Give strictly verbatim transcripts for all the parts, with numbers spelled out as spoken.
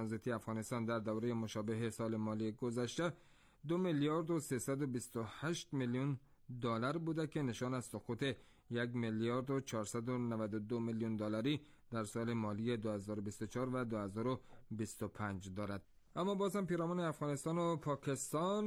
ترانزیتی افغانستان در دوره مشابه سال مالی گذشته دو میلیارد و سیصد و بیست و هشت میلیون دلار بوده که نشان از سقوط یک میلیارد و چهارصد و نود و دو میلیون دلاری در سال مالی دو هزار و بیست و چهار و دو هزار و بیست و پنج دارد. اما بازم پیرامون افغانستان و پاکستان،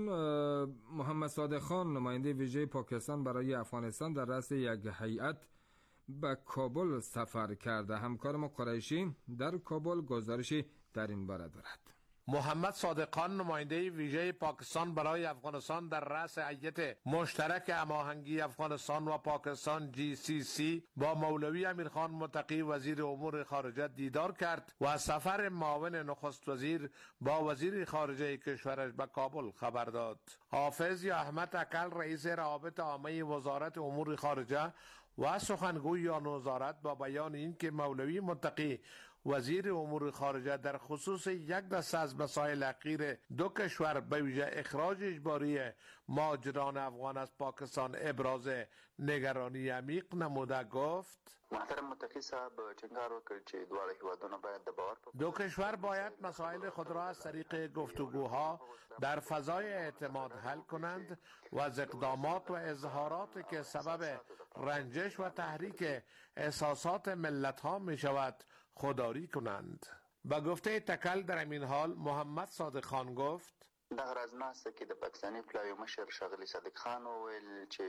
محمد صادق خان نماینده ویژه پاکستان برای افغانستان در رأس یک هیئت به کابل سفر کرده. همکار ما قریشی در کابل گزارشی در این باره دارد. محمد صادق خان نماینده ویژه پاکستان برای افغانستان در رأس هیئت مشترک هماهنگی افغانستان و پاکستان جی سی سی با مولوی امیرخان متقی وزیر امور خارجه دیدار کرد و از سفر معاون نخست وزیر با وزیر خارجه کشورش به کابل خبر داد. حافظ یا احمد اکل رئیس روابط عامه وزارت امور خارجه و سخنگوی آن وزارت با بیان این که مولوی متقی وزیر امور خارجه در خصوص یک دسته از مسائل اخیر دو کشور به ویژه اخراج اجباری مهاجران افغان از پاکستان ابراز نگرانی عمیق نموده گفت: محترم متقی صاحب چنگار وکړ چې دواړه هیوادونه باید د باور دو کشور باید مسائل خود را از طریق گفتگوها در فضای اعتماد حل کنند و از اقدامات و اظهارات که سبب رنجش و تحریک احساسات ملت ها می شود خودداری کنند. با گفته تکل در این حال محمد صادق خان گفت: دغه راز کې د پاکستاني پلاوی مشر ښاغلي صادق خان وویل چې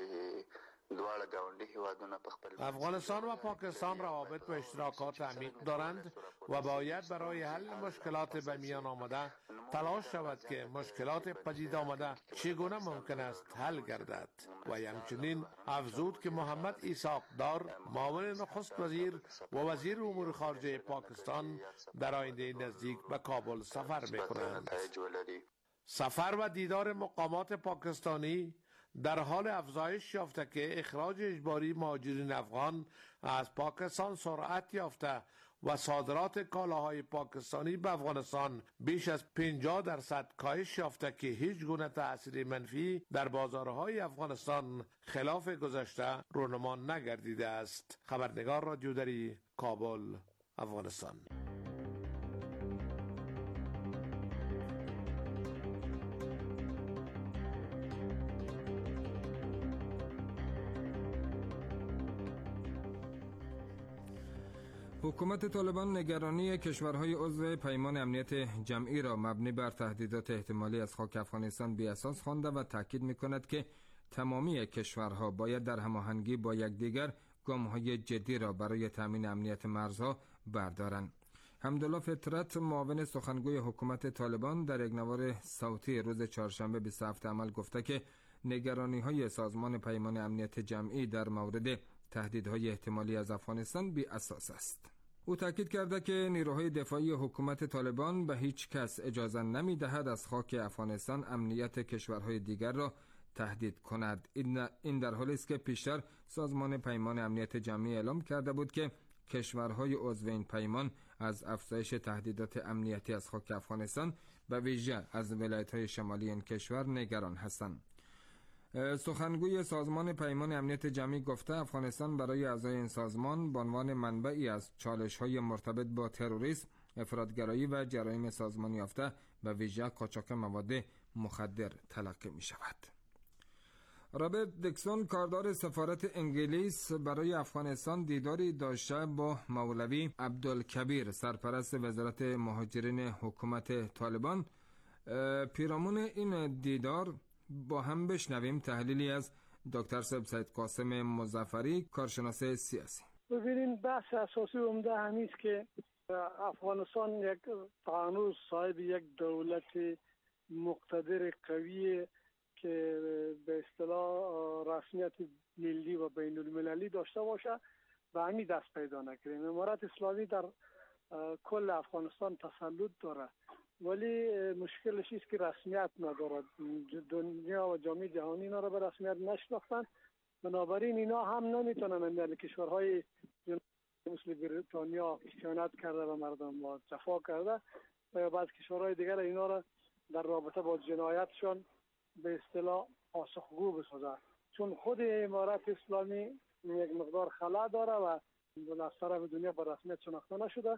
دواړه ګاونډي هیوادونه په خپل افغانستان و پاکستان روابط و اشتراکات عمیق دارند و باید برای حل مشکلات به میان آمده تلاش شود که مشکلات پدید آمده چگونه ممکن است حل گردد. و همچنین افزود که محمد اسحاق دار معاون نخست وزیر و وزیر امور خارجه پاکستان در آینده نزدیک به کابل سفر می‌کنند. سفر و دیدار مقامات پاکستانی در حال افزایش یافته که اخراج اجباری مهاجرین افغان از پاکستان سرعت یافته و صادرات کالاهای پاکستانی به افغانستان بیش از پنجاه درصد کاهش یافته که هیچ گونه تأثیر منفی در بازارهای افغانستان خلاف گذشته رونما نگردیده است. خبرنگار رادیو دری، کابل، افغانستان. حکومت طالبان نگرانی کشورهای عضو پیمان امنیت جمعی را مبنی بر تهدیدات احتمالی از خاک افغانستان بی اساس خوانده و تاکید می‌کند که تمامی کشورها باید در هماهنگی با یکدیگر گام‌های جدی را برای تامین امنیت مرزها بردارند. حمدالله فطرت معاون سخنگوی حکومت طالبان در یک نوار صوتی روز چهارشنبه بیست و هفتم عمل گفته که نگرانی‌های سازمان پیمان امنیت جمعی در مورد تهدیدهای احتمالی از افغانستان بی اساس است. او تاکید کرده که نیروهای دفاعی حکومت طالبان به هیچ کس اجازه نمی دهد از خاک افغانستان امنیت کشورهای دیگر را تهدید کند. این در حالی است که پیشتر سازمان پیمان امنیت جمعی اعلام کرده بود که کشورهای عضو این پیمان از افزایش تهدیدات امنیتی از خاک افغانستان به ویژه از ولایت‌های شمالی این کشور نگران هستند. سخنگوی سازمان پیمان امنیت جمعی گفته افغانستان برای اعضای این سازمان به عنوان منبعی از چالش‌های مرتبط با تروریسم، افراطگرایی و جرایم سازمان یافته و ویژه قاچاق مواد مخدر تلقی می شود. رابرت دیکسون کاردار سفارت انگلیس برای افغانستان دیداری داشته با مولوی عبدالکبیر سرپرست وزارت مهاجرین حکومت طالبان. پیرامون این دیدار با هم بشنویم تحلیلی از دکتر سید قاسم مظفری، کارشناس سیاسی. ببینید بحث اساسی عمده همیست که افغانستان یک هنوز صاحب یک دولت مقتدر قوی که به اصطلاح رسمیت ملی و بین المللی داشته باشه و همین دست پیدا نکردیم. امارت اسلامی در کل افغانستان تسلط داره ولی مشکلش است که رسمیت ندارد. دنیا و جامعه جهانی اینا را به رسمیت نشناختن، بنابراین اینا هم نمیتونن در کشورهای مثل بریتانیا خیانت کرده و مردم را جفا کرده و یا بعض کشورهای دیگر اینا را در رابطه با جنایتشون به اصطلاح پاسخگو بسازه، چون خود امارت اسلامی یک مقدار خلا داره و از طرف دنیا به رسمیت شناخته نشده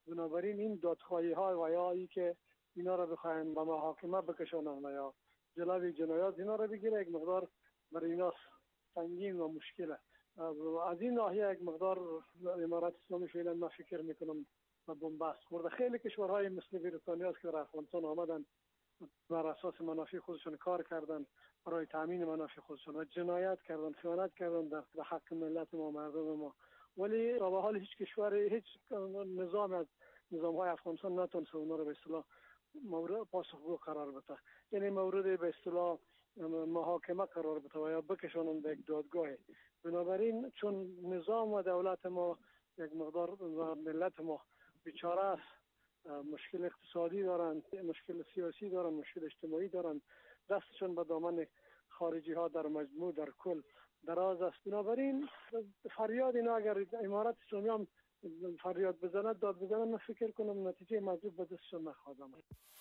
بنابراین این دادخواهی ها و یا ای که اینا را بخواین به محاکمه بکشونن یا جلوی جنایات اینا را بگیره، یک مقدار برای اینا سنگین و مشکله. از این ناحیه یک مقدار امارات اسلامی فعلا من فکر میکنم و بنبست خورده. خیلی کشورهای مثل بریتانیا است که در افغانستان آمدن بر اساس منافع خودشون کار کردن، برای تامین منافع خودشون و جنایت کردن، خیانت کردن در حق ملت ما، مردم ما. ولی به حال هیچ کشوری، هیچ نظام از نظام‌های افغانستان نتونست اونا رو به اصطلاح مورد پاسخگو قرار بده، یعنی مورد به اصطلاح محاکمه قرار بده و یا بکشونن به یک دادگاه. بنابراین چون نظام و دولت ما یک مقدار و ملت ما بیچاره است، مشکل اقتصادی دارن، مشکل سیاسی دارن، مشکل اجتماعی دارن، دستشون به دامن خارجی ها در مجموع در کل دراز است. بنابراین فریاد اینا اگر امارات اسلامی هم فریاد بزنه، داد بزنه، من فکر کنم نتیجه مطلوب به دستشون نخواهد آمد.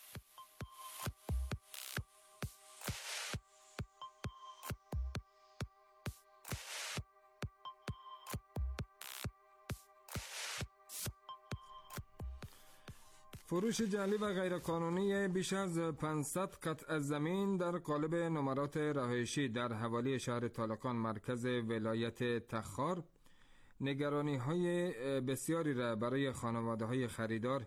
فروش جعلی و غیرقانونی بیش از پانصد قطعه زمین در قالب نمرات رهایشی در حوالی شهر تالقان مرکز ولایت تخار نگرانی های بسیاری را برای خانواده های خریدار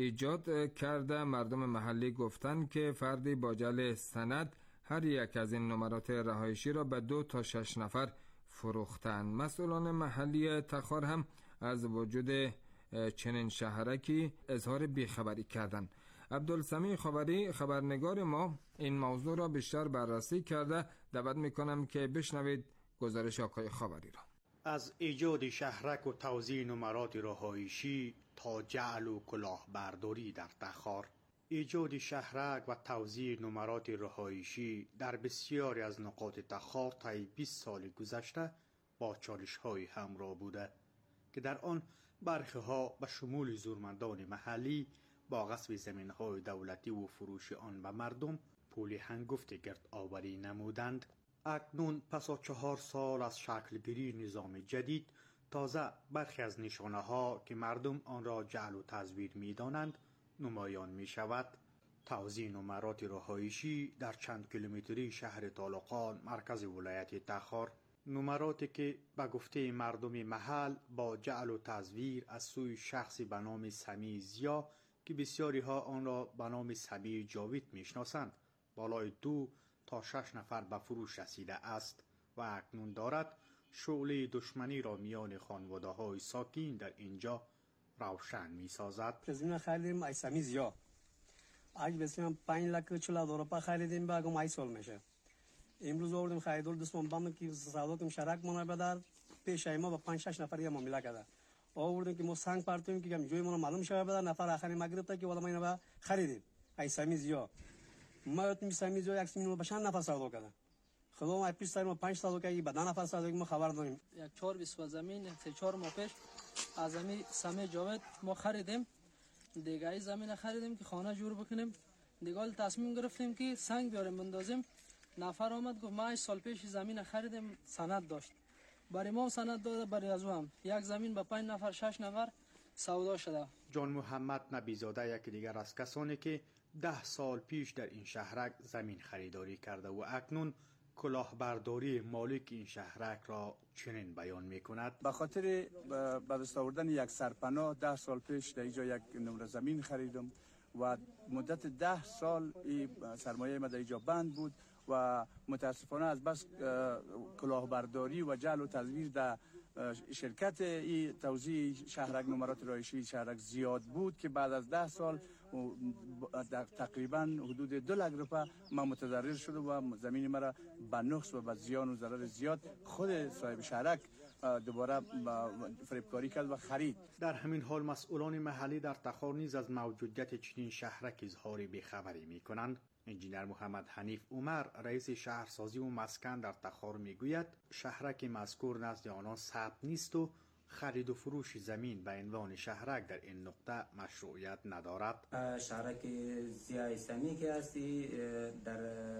ایجاد کرده. مردم محلی گفتند که فردی با جعل سند هر یک از این نمرات رهایشی را به دو تا شش نفر فروختند. مسئولان محلی تخار هم از وجود چنین شهرکی اظهار بیخبری کردند. عبدالسمیع خاوری خبرنگار ما این موضوع را بیشتر بررسی کرده. دعوت میکنم که بشنوید گزارش آقای خاوری را. از ایجاد شهرک و توزیع نمرات رهایشی تا جعل و کلاهبرداری در تخار، ایجاد شهرک و توزیع نمرات رهایشی در بسیاری از نقاط تخار طی بیست سال گذشته با چالش‌های همراه بوده که در آن برخی ها به شمول زورمندان محلی با غصب زمین‌های دولتی و فروش آن به مردم پول هنگفت گرد آوری نمودند. اکنون پس از چهار سال از شکلگیری نظام جدید، تازه برخی از نشانه ها که مردم آن را جعل و تزویر می دانند نمایان می شود. توزیع نمرات رهایشی در چند کیلومتری شهر تالقان مرکز ولایت تخار، نمراتی که به گفته مردم محل با جعل و تزویر از سوی شخصی به نام سمیع زیا که بسیاری ها آن را به نام سمیع جاوید میشناسند بالای دو تا شش نفر به فروش رسیده است و اکنون دارد شعله دشمنی را میان خانواده های ساکن در اینجا روشن می سازد. زمین خریدیم ای سمیع زیا، اگه بسیم پنج لک چلا دور خریدیم به اگه ای سال میشه. امروز آوردیم خریدار دستم بام که سودا کم شرک مونه بدار پیش ما با پنج شش نفر یه معامله کرده. آوردیم که ما سنگ پرتیم که جوی ما معلوم شده بدار نفر آخری ما گرفت که والا ما اینو خریدیم ای سمیع زیا. ما اتمی سمیع زیا یک سیمینو به چند نفر سودا کرده. خدا ما پیش سر ما پنج سودا کردیم به نفر سودا که ما خبر داریم. یک چهار بیست زمین سه چهار ماه پیش از زمین سمیع جاوید ما خریدیم. دیگه ای زمین خریدیم که خانه جور بکنیم. دیگه تصمیم گرفتیم که سنگ بیاریم بندازیم. نفر آمد گفت ما سال پیش زمین خریدیم، سند داشت، برای ما سند داده، برای از هم یک زمین به پنج نفر شش نفر سودا شده. جان محمد نبیزاده یکی دیگر از کسانی که ده سال پیش در این شهرک زمین خریداری کرده و اکنون کلاهبرداری مالک این شهرک را چنین بیان می کند. به خاطر به دست آوردن یک سرپناه ده سال پیش در اینجا یک نمره زمین خریدم و مدت ده سال این سرمایه ما در اینجا بند بود و متاسفانه از بس کلاهبرداری و جعل و تزویر در شرکت این توزیع شهرک نمرات رهایشی شهرک زیاد بود که بعد از ده سال تقریبا حدود دو لک روپیه ما متضرر شده و زمین مرا به نقص و به زیان و ضرر زیاد خود صاحب شهرک دوباره فریبکاری کرد و خرید. در همین حال مسئولان محلی در تخار نیز از موجودیت چنین شهرک اظهار بیخبری می کنند. انجینر محمد حنیف عمر رئیس شهرسازی و مسکن در تخار میگوید شهرک مذکور نزد آنان ثبت نیست و خرید و فروش زمین به عنوان شهرک در این نقطه مشروعیت ندارد. شهرک زیای سمی که هستی در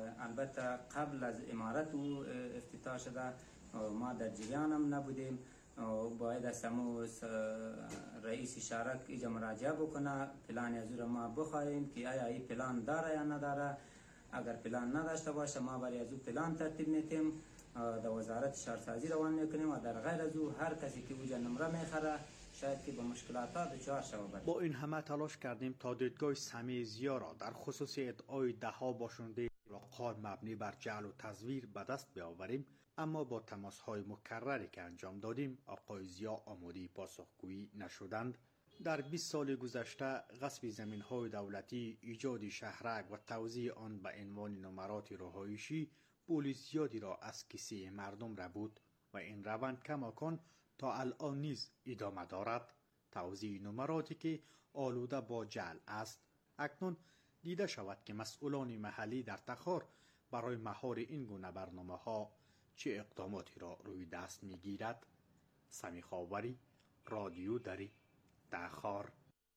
البته قبل از امارت و افتتاح شده ما در جریان هم نبودیم باید از همون رئیس شهرک اینجا مراجعه بکنه، پلان از او ما بخواهیم که آیا این پلان داره یا نداره. اگر پلان نداشته باشه ما برای از او پلان ترتیب میتیم، در وزارت شهرسازی روان میکنیم و در غیر از او هر کسی که اوجا نمره میخره شاید که به مشکلات دچار شود. با این همه تلاش کردیم تا دیدگاه سمیزیا را در خصوص ادعای دهها باشنده راق‌ها مبنی بر جعل و تزویر به دست بیاوریم، اما با تماس‌های مکرری که انجام دادیم آقای زیا آماده پاسخگویی نشدند. در بیست سال گذشته غصب زمین‌های دولتی، ایجاد شهرک و توزیع آن به عنوان نمرات رهایشی پول زیادی را از کیسه مردم را بود و این روند کماکان تا الان نیز ادامه دارد. توزیع نمراتی که آلوده با جعل است. اکنون دیده شود که مسئولان محلی در تخار برای مهار این گونه برنامه ها چه اقداماتی را روی دست می گیرد. سمی خاوری، رادیو دری، تخار.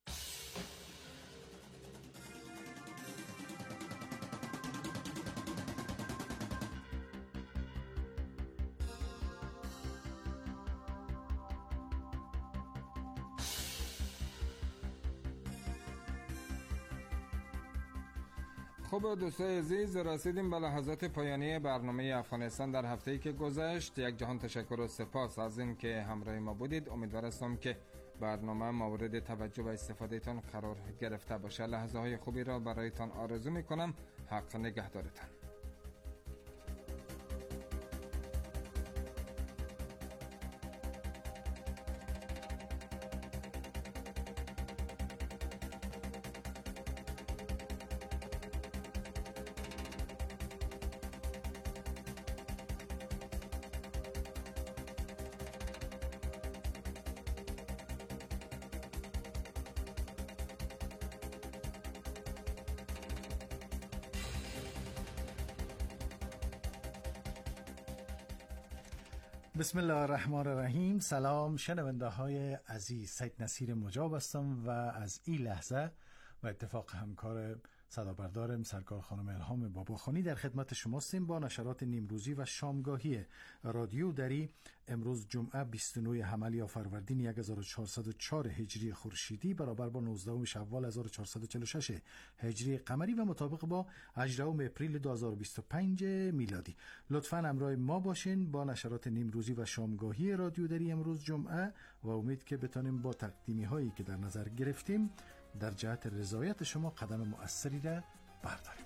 خب دوستای عزیز، رسیدیم به لحظات پایانی برنامه افغانستان در هفته‌ای که گذشت. یک جهان تشکر و سپاس از این که همراه ما بودید. امیدوارم که برنامه مورد توجه و استفاده تان قرار گرفته باشه. لحظه های خوبی را برایتان آرزو میکنم. حق نگهدارتان. بسم الله الرحمن الرحیم. سلام شنونده های عزیز، سید نصیر مجاب هستم و از این لحظه و اتفاق همکار صدابردارم سرکار خانم الهام باباخانی در خدمت شما هستیم با نشرات نیمروزی و شامگاهی رادیو دری. امروز جمعه بیست و نه حملی فروردین هزار و چهارصد و چهار هجری خورشیدی برابر با نوزدهم شوال هزار و چهارصد و چهل و شش هجری قمری و مطابق با هجدهم اپریل دو هزار و بیست و پنج میلادی. لطفاً همراه ما باشین با نشرات نیمروزی و شامگاهی رادیو دری امروز جمعه و امید که بتانیم با تقدیمی هایی که در نظر گرفتیم در جهت رضایت شما قدم مؤثری را برداریم.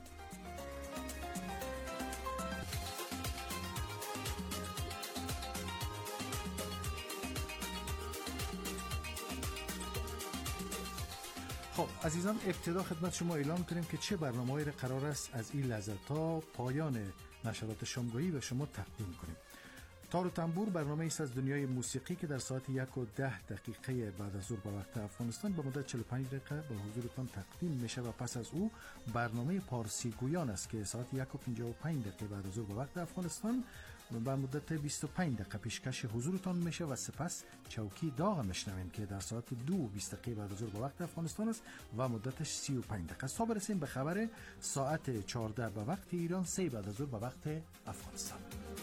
خب عزیزان، ابتدا خدمت شما اعلام کنیم که چه برنامه‌ای را قرار است از این لحظه تا پایان نشرات شامگاهی به شما تقدیم کنیم. تار و تنبور برنامه ایست از دنیای موسیقی که در ساعت یک و ده دقیقه بعد از ظهر به وقت افغانستان به مدت چهل و پنج دقیقه به حضورتان تقدیم میشه و پس از او برنامه پارسی گویان است که ساعت یک و پنجاه و پنج دقیقه بعد از ظهر به وقت افغانستان به مدت بیست و پنج دقیقه پیشکش حضورتان میشه و سپس چوکی داغ میشنویم که در ساعت دو و بیست دقیقه بعد از ظهر به وقت افغانستان است و مدتش سی و پنج دقیقه. تا برسیم به خبر ساعت چهارده به وقت ایران، سه بعد از ظهر به وقت افغانستان.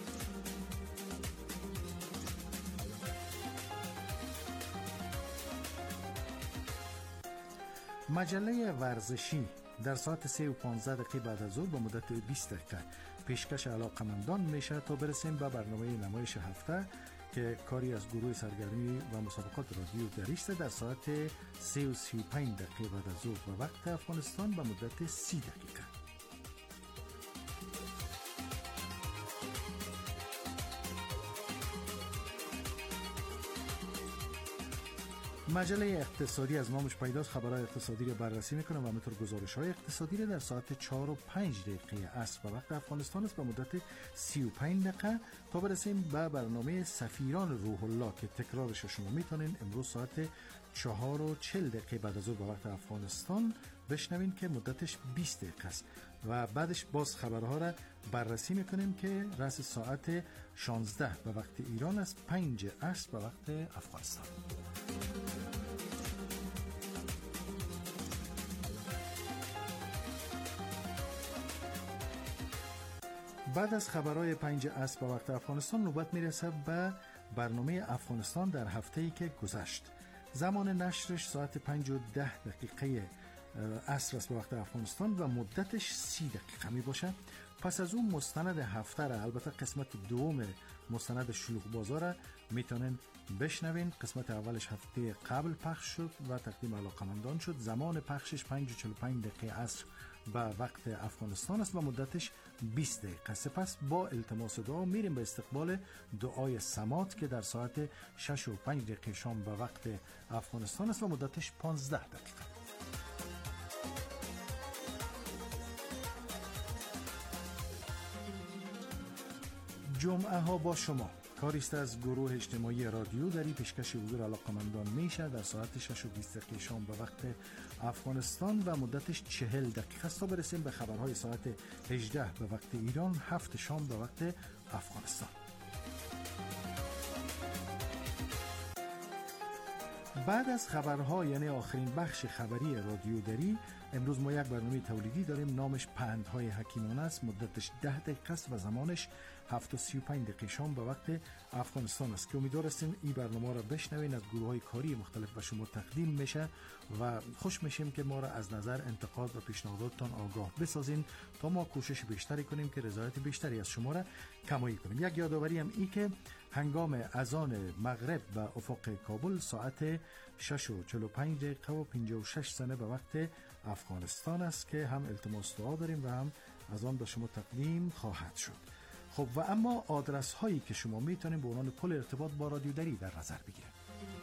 مجله ورزشی در ساعت سه و پانزده دقیقه بعد از ظهر به مدت بیست دقیقه پیشکش علاقمندان میشه تا برسیم به برنامه نمایش هفته که کاری از گروه سرگرمی و مسابقات رادیو دریست در ساعت سه و سی و پنج دقیقه بعد از ظهر به وقت افغانستان به مدت سی دقیقه. مجله اقتصادی از نامش پیداست خبرهای اقتصادی را بررسی میکنه و همینطور گزارش‌های اقتصادی را در ساعت چهار و پنج دقیقه عصر به وقت افغانستان است به مدت سی و پنج دقیقه تا برسیم به برنامه سفیران روح الله که تکرارش شما میتونین امروز ساعت چهار و چهل دقیقه بعد از ظهر به وقت افغانستان بشنوین که مدتش بیست دقیقه است و بعدش باز خبرها را بررسی میکنیم که رأس ساعت شانزده به وقت ایران است، پنج عصر به وقت افغانستان. بعد از خبرهای پنج عصر به وقت افغانستان نوبت میرسه به برنامه افغانستان در هفته‌ای که گذشت. زمان نشرش ساعت پنج و ده دقیقه عصر است به وقت افغانستان و مدتش سی دقیقه می باشد. پس از اون مستند هفته را، البته قسمت دوم مستند شلوغ بازار را میتونن بشنوین. قسمت اولش هفته قبل پخش شد و تقدیم علاقمندان شد. زمان پخشش پنج و چهل و پنج دقیقه عصر به وقت افغانستان است و مدتش بیست دقیقه. سپس با التماس دعا میریم به استقبال دعای سماعت که در ساعت شش و پنج دقیقه شام به وقت افغانستان است و مدتش پانزده دقیقه. جمعه ها با شما کاریست از گروه اجتماعی رادیو دری پیشکش حضور علاقمندان میشه در ساعت شش و بیست دقیقه شام به وقت افغانستان و مدتش چهل دقیقه است تا برسیم به خبرهای ساعت هجده به وقت ایران، هفت شام به وقت افغانستان. بعد از خبرها، یعنی آخرین بخش خبری رادیو دری، امروز ما یک برنامه تولیدی داریم، نامش پندهای حکیمانه است. مدتش ده دقیقه است و زمانش هفت و سی و پنج دقیقه شام به وقت افغانستان است که امیدوار هستیم این برنامه را بشنوین. از گروه های کاری مختلف به شما تقدیم میشه و خوش میشیم که ما را از نظر، انتقاد و پیشنهاداتتان آگاه بسازین تا ما کوشش بیشتری کنیم که رضایت بیشتری از شما را کمایی کنیم. یک یادآوری هم ای که هنگام اذان مغرب و افق کابل ساعت شش و چهل و پنج دقیقه و پنجاه و شش ثانیه به وقت افغانستان است که هم التماس دعا داریم و هم از آن به شما تقدیم خواهد شد. خب و اما آدرس هایی که شما میتونید به عنوان پل ارتباط با رادیو دری در نظر بگیرید.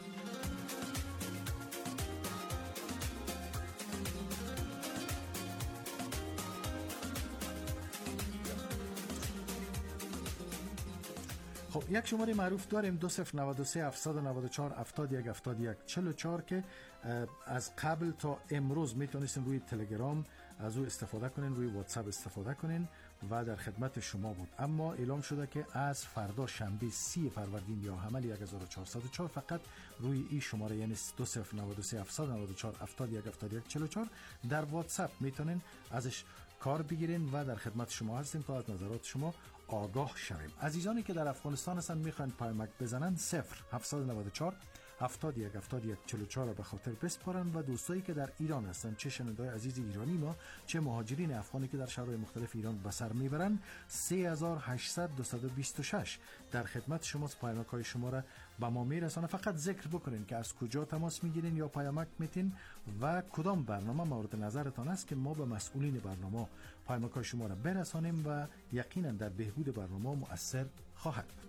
خب یک شماره معروف داریم دو صفر نود و سه هفتصد و نود و چهار هفتاد و یک هفتاد و یک چهل و چهار که از قبل تا امروز میتونستین روی تلگرام از او استفاده کنین، روی واتساپ استفاده کنین و در خدمت شما بود. اما اعلام شده که از فردا شنبه سی فروردین یا حمل یک هزار و چهارصد و چهار فقط روی این شماره یعنی دو صفر نود و سه هفتصد و نود و چهار هفتاد و یک هفتاد و یک چهل و چهار در واتساپ میتونین ازش کار بگیرین و در خدمت شما هستیم تا از نظرات شما آگاه شویم. عزیزانی که در افغانستان هستن میخوان پیامک بزنن صفر هفتصد و نود و چهار هفتاد و یک هفتاد و یک چهل و چهار را به خاطر بسپارن و دوستایی که در ایران هستن، چه شنونده‌های عزیز ایرانی ما چه مهاجرین افغانی که در شهرهای مختلف ایران به سر میبرن، سه هزار و هشتصد دویست و بیست و شش در خدمت شماست. پیامک‌های شما را به ما میرسانه. فقط ذکر بکنین که از کجا تماس میگیرین یا پیامک میتین و کدام برنامه مورد نظرتان است که ما به مسئولین برنامه پیامک‌های شما را برسانیم و یقینا در بهبود برنامه مؤثر خواهد بود.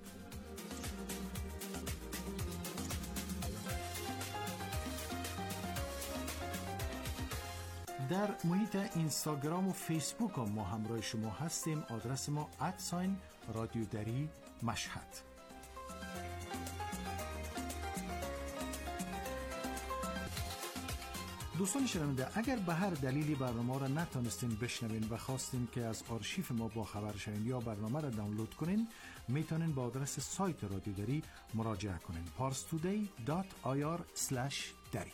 در محیط اینستاگرام و فیسبوک هم ما همراه شما هستیم. آدرس ما ادساین رادیو دری مشهد. دوستان شنونده، اگر به هر دلیلی برنامه را نتونستین بشنوین و خواستین که از آرشیف ما با خبر شوین یا برنامه را دانلود کنین، میتونین با آدرس سایت رادیو دری مراجعه کنین پارستودی دات آی آر اسلش دری.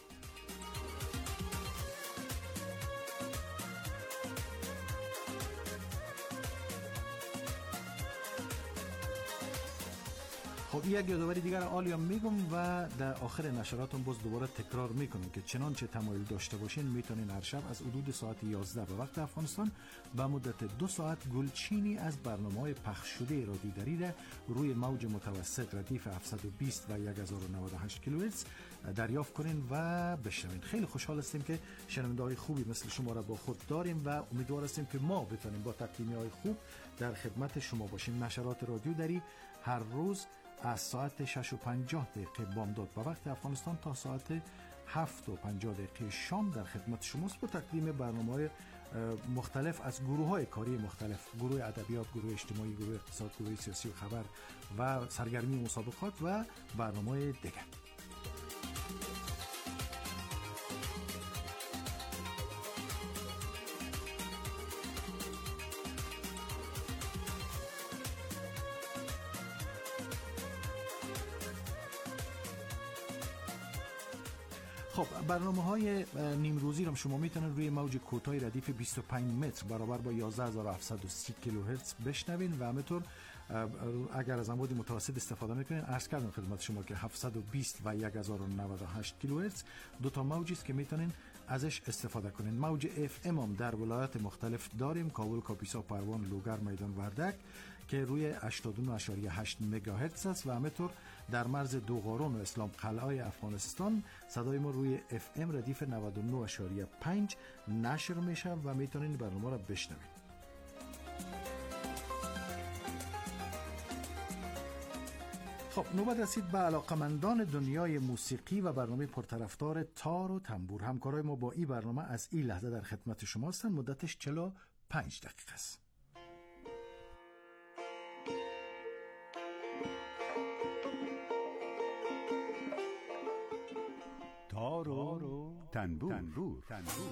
خب یک یادآوری دیگر آلیا میگم و در آخر نشراتم باز دوباره تکرار میکنم که چنانچه تمایل داشته باشین میتونین هر شب از حدود ساعت یازده به وقت افغانستان به مدت دو ساعت گلچینی از برنامه‌های پخش شده رادیو دری را روی موج متوسط ردیف هفتصد و بیست و هزار و نود و هشت کیلوهرتز دریافت کنین و بشنوین. خیلی خوشحال هستیم که شنونده‌های خوبی مثل شما را با خود داریم و امیدوار هستیم که ما بتونیم با تقدیمی‌های خوب در خدمت شما باشیم. نشرات رادیو دری هر روز از ساعت شش و پنجاه دقیقه بامداد به وقت افغانستان تا ساعت هفت و پنجاه دقیقه شام در خدمت شماست با تقدیم برنامه‌های مختلف از گروه‌های کاری مختلف، گروه ادبیات، گروه اجتماعی، گروه اقتصاد، گروه سیاسی و خبر و سرگرمی و مسابقات و برنامه‌های دیگر. خب برنامه های نیم روزی رو شما میتونید روی موج کوتاه ردیف بیست و پنج متر برابر با یازده هزار و هفتصد و سی کیلوهرتز بشنوین و همینطور اگر از امواج متوسط استفاده میکنین، عرض کردم خدمت شما که هفتصد و بیست و هزار و نود و هشت کیلوهرتز دو تا موجی است که میتونین ازش استفاده کنین. موج اف ام هم در ولایات مختلف داریم، کابل، کاپیسا، پروان، لوگر، میدان وردک که روی هشتاد و نه و هشت مگاهرتز است و همینطور در مرز دوغارون و اسلام قلعه افغانستان صدای ما روی اف ام ردیف نود و نه و پنج نشر میشه و میتونین برنامه را بشنوید. خب نوبت رسید به علاقمندان دنیای موسیقی و برنامه پرطرفدار تار و تنبور. همکارای ما با این برنامه از این لحظه در خدمت شما هستند. مدتش چهل و پنج دقیقه است. تار و تنبور, تنبور. تنبور.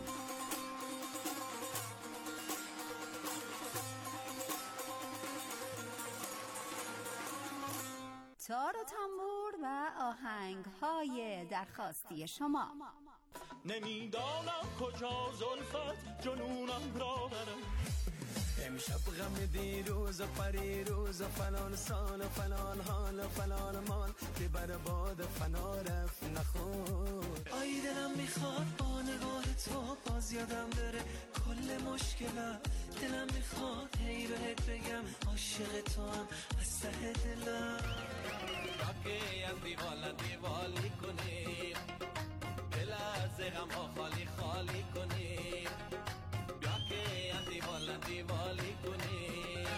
تار و تنبور و آهنگ‌های درخواستی شما. نمیدانم کجا زلفت جنونم را برم، امشب غم دیروز و پریروز و فلان سال و فلان حال و فلان مال که بر باد فنا رفت نخور. آی دلم میخواد با نگاه تو باز یادم بره کل مشکلم، دلم میخواد هی بهت بگم عاشق تو هم از ته دلم. راکی از دیوالا دیوالی کنیم، دل از غم ها خالی خالی کنیم، بیا که از دیوالا دیوالی کنیم.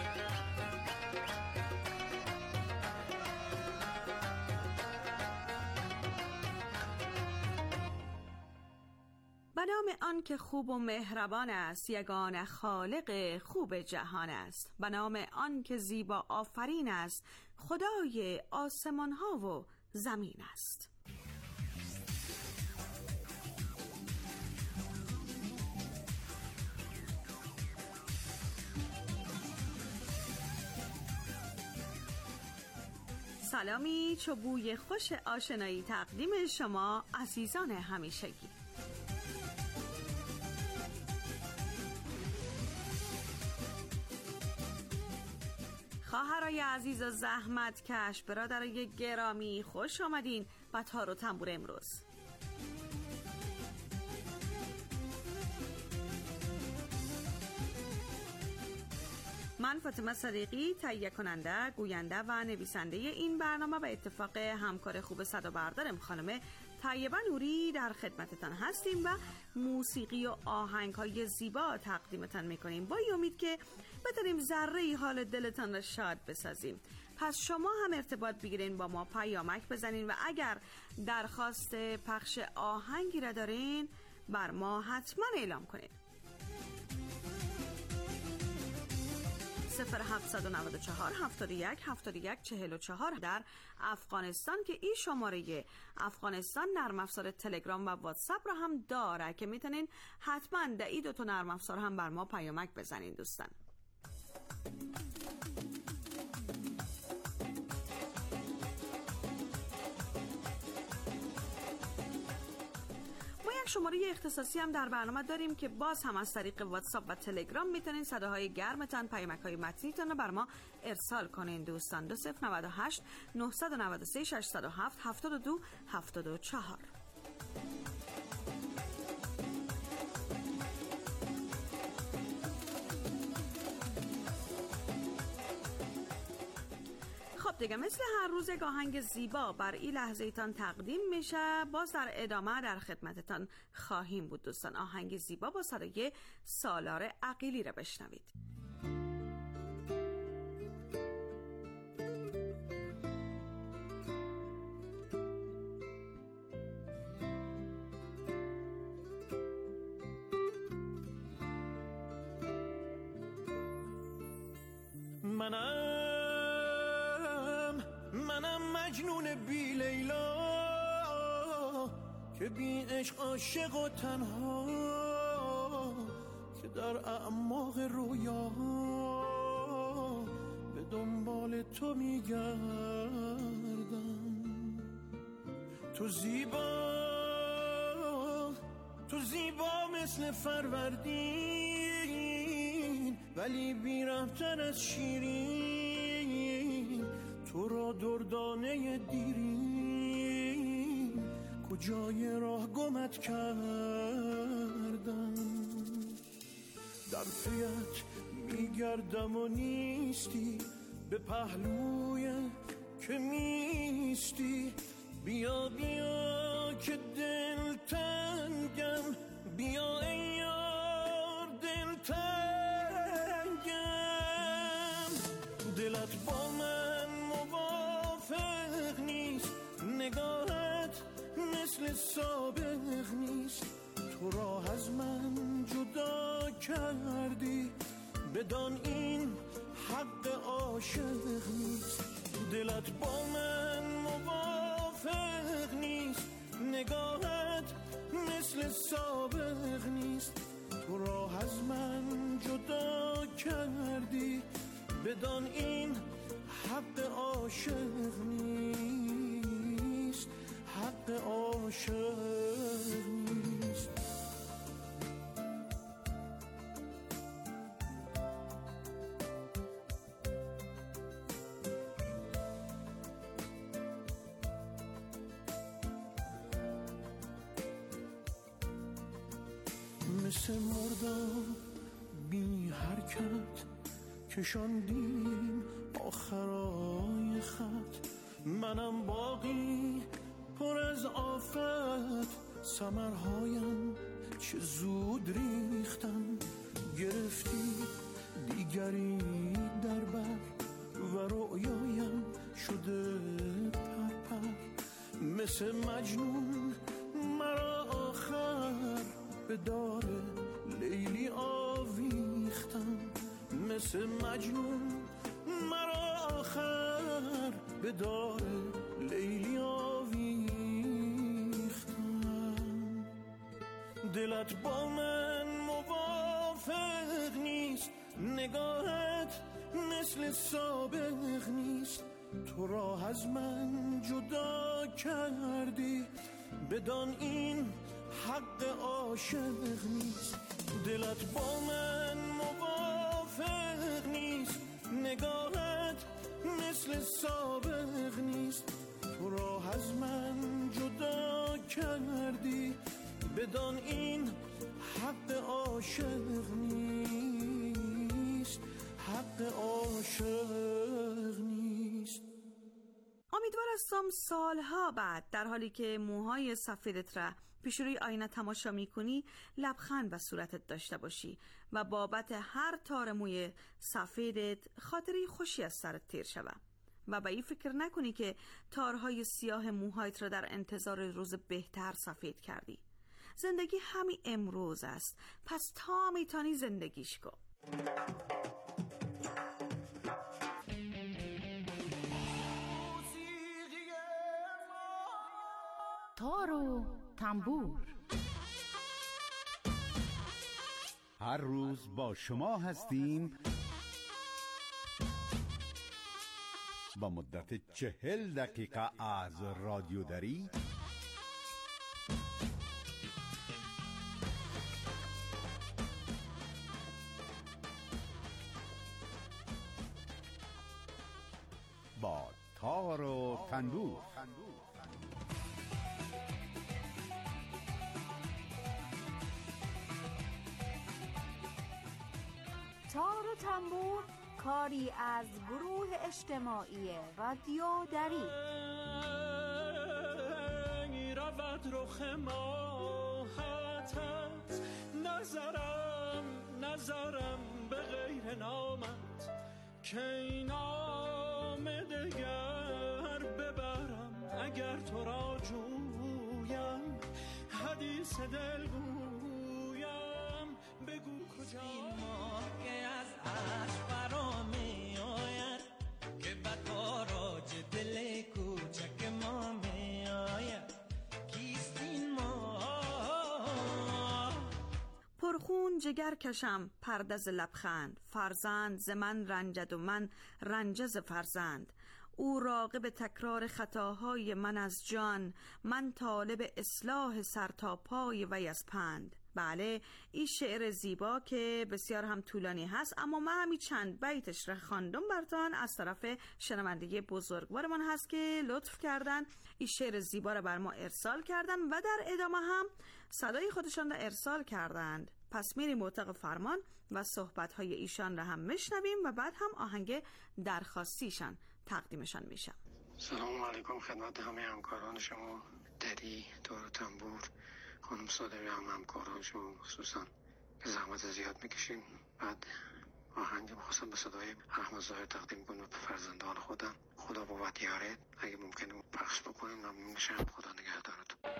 به نام آن که خوب و مهربان است، یگانه خالق خوب جهان است. به نام آن که زیبا آفرین است، خدای آسمان ها و زمین است. سلامی چو بوی خوش آشنایی تقدیم شما عزیزان همیشگی. خواهرای عزیز و زحمت کش، برادرای گرامی، خوش آمدین به تار و تنبور امروز. من فاطمه صدیقی، تهیه کننده، گوینده و نویسنده این برنامه و اتفاق همکار خوب صدابردارم خانم طیبه نوری در خدمتتان هستیم و موسیقی و آهنگ‌های زیبا تقدیمتان می‌کنیم با امید که بتونیم ذره‌ای حال دلتان را شاد بسازیم. پس شما هم ارتباط بگیرین، با ما پیامک بزنین و اگر درخواست پخش آهنگی را دارین بر ما حتما اعلام کنین. صفر هفتصد و نود و چهار هفتاد و یک هفتاد و یک چهل و چهار در افغانستان که این شماره افغانستان نرم افزار تلگرام و واتساپ را هم داره که میتونین حتما در این دو تا نرم افزار هم بر ما پیامک بزنین دوستان. شماره اختصاصی هم در برنامه داریم که باز هم از طریق واتساپ و تلگرام میتونین صداهای گرمتان، پیامک‌های متنیتان رو بر ما ارسال کنین دوستان. دو صفر نود و هشت نهصد و نود و سه ششصد و هفت هفتاد و دو هفتاد و چهار. دیگه مثل هر روز یک آهنگ زیبا بر این لحظه تان تقدیم میشه. باز در ادامه در خدمتتان خواهیم بود دوستان. آهنگ زیبا با صدای سالار عقیلی را بشنوید. منم منم مجنون بی لیلا که بی عشق عاشق و تنها، که در اعماق رویا به دنبال تو میگردم. تو زیبا تو زیبا مثل فروردین، ولی بی‌رحم‌تر از شیرین. دردانه دیری کجای راه گمت کردم، در پیت میگردم و نیستی، به پهلوی که میستی. بیا بیا که دل تنگم، بیا ای یار دل تنگم. دلت با من موافق نیست، نگاهت مثل سابق نیست. تو راه از من جدا کردی، بدان این حق عاشق نیست. دلت با من موافق نیست، نگاهت مثل سابق نیست. تو راه از من جدا کردی، بدان این حق عاشق نیست، حق عاشق نیست. مثل مردم بی حرکت کشاندیم آخرای خط، منم باقی پر از آفت، ثمرهایم چه زود ریختن. گرفتی دیگری در بر و رؤیایم شده پرپر. مثل مجنون مرا آخر به دار لیلی آویختم، مثل مجنون مرا آخر به دار لیلی آویختم. دلت با من موافق نیست، نگاهت مثل سابق نیست. تو راه از من جدا کردی، بدان این حق عاشق نیست. دلت با من موافق نیست، نگاهت مثل سابق نیست. تو راه از من جدا کردی، بدان این حق عاشق نیست، حق عاشق نیست. امیدوار هستم سالها بعد در حالی که موهای سفیدت را پیش روی آینه تماشا میکنی لبخند و صورتت داشته باشی و بابت هر تار موی سفیدت خاطری خوشی از سرت تیر شود و به این فکر نکنی که تارهای سیاه موهایت را در انتظار روز بهتر سفید کردی. زندگی همین امروز است، پس تا میتونی زندگیش کن. تار و تنبور هر روز با شما هستیم با مدت چهل دقیقه از رادیو دری با تار و تنبور. تار و تنبور کاری از گروه اجتماعی رادیو دری. رود رخ ماهتت، نظرم نظرم به غیر نامت، که این نام دگر ببرم اگر تو را جویم، حدیث دل گویم بگو کجا. این ماه که از عرش برا می آید، که به تاراج دل کوچک ما می آید، کیست این ماه؟ پرخون جگر کشم پردز لبخند، فرزند ز من رنجد و من رنجز فرزند. او راغب تکرار خطاهای من از جان، من طالب اصلاح سر تا پای وی از پند. بله، این شعر زیبا که بسیار هم طولانی هست، اما من همی چند بیتش را خواندم براتان از طرف شنونده بزرگوارمان هست که لطف کردن این شعر زیبا را بر ما ارسال کردن و در ادامه هم صدای خودشان را ارسال کردند. پس میریم اتاق فرمان و صحبت‌های ایشان را هم میشنویم و بعد هم آهنگ درخواستیشان تقدیمشان میشه. سلام علیکم خدمت همه همکاران شما، دری، تار و تنبور، خانم صادقی، هم همکاران شما خصوصا که زحمت زیاد میکشین. بعد آهنگ مخصوصا به صدای احمد ظاهر تقدیم کنم به فرزندان خودم. خدا بابت یارت، اگه ممکنه پخش بکنین ممنون میشم. خدا نگهدارتون.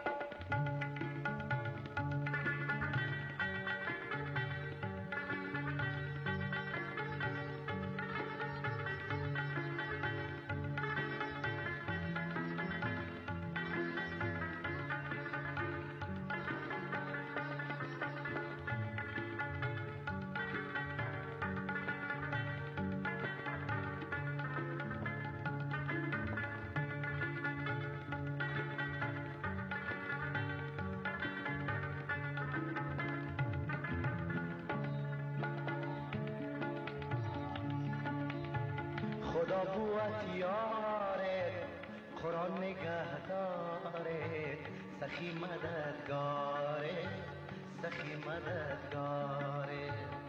خدا بوت یاره، قرآن نگهداره، سخی مددگاره، سخی مددگاره.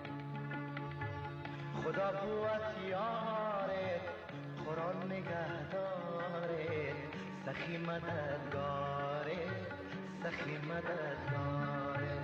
خدا بوت یاره، قرآن نگهداره، سخی مددگاره، سخی مددگاره.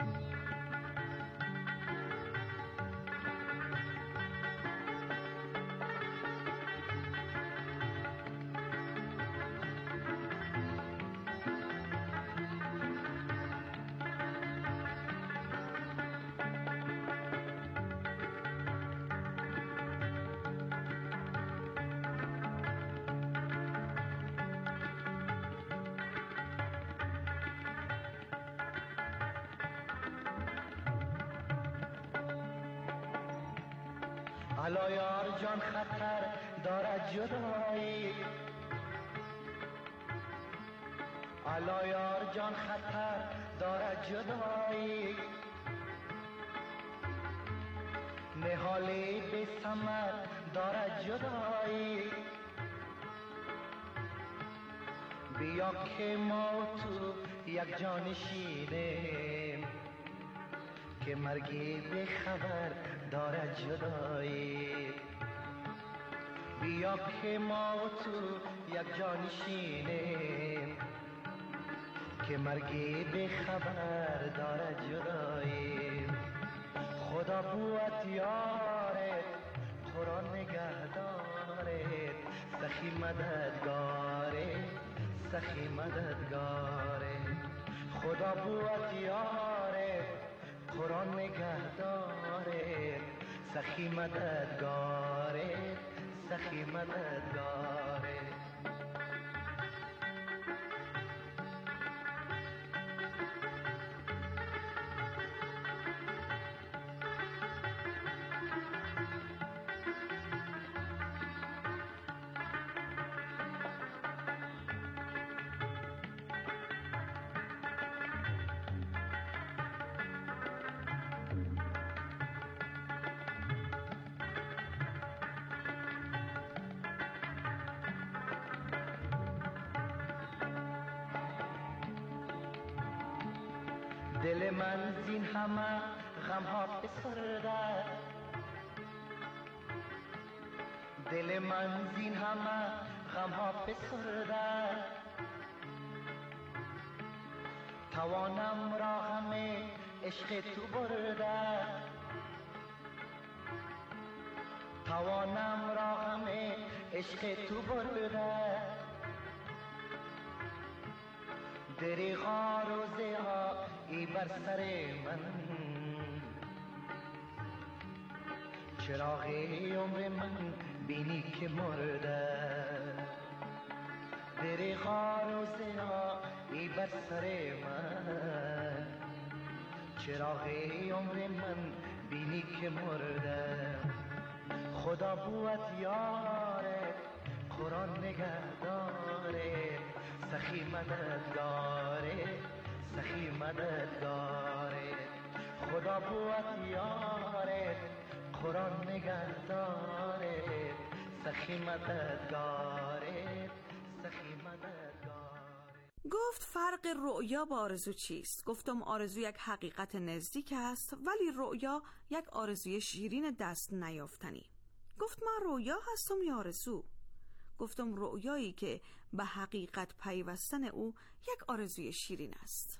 الا یار جان خطر دارد جدایی، الا یار جان خطر دارد جدایی. نهالی به ثمر دارد جدایی. بیا که ما تو یک جانشینیم، که مرگی به خبر دارد جدایی. بیا که ما تو یک جانشینیم، که مرگی به خبر دارد جدایی. خدا بوت یاره، قرآن نگهداره، سخی مددگاره، سخی مددگاره. خدا بوت یاره، قرآن نگهداره، سخی مددگاره، سخی مددگاره. دل من زین همه غم ها بسرده، دل من زین همه غم ها بسرده. توانم را همه عشق تو برده، توانم را همه عشق تو برده. دریغا روزه ها ای بر سر من، چراغ عمر من بینی که مرده. دریغا روزه ها ای بر سر من، چراغ عمر من بینی که مرده. خدا بوت یاره، قرآن نگهداره، سخی مددگاره، سخی مددگارت، خدا بود یارت، قرآن نگهدارت، سخی مددگارت، سخی مددگارت. گفت فرق رؤیا با آرزو چیست؟ گفتم آرزو یک حقیقت نزدیک است، ولی رؤیا یک آرزوی شیرین دست نیافتنی. گفت من رؤیا هستم یا آرزو؟ گفتم رؤیایی که به حقیقت پیوستن او یک آرزوی شیرین است.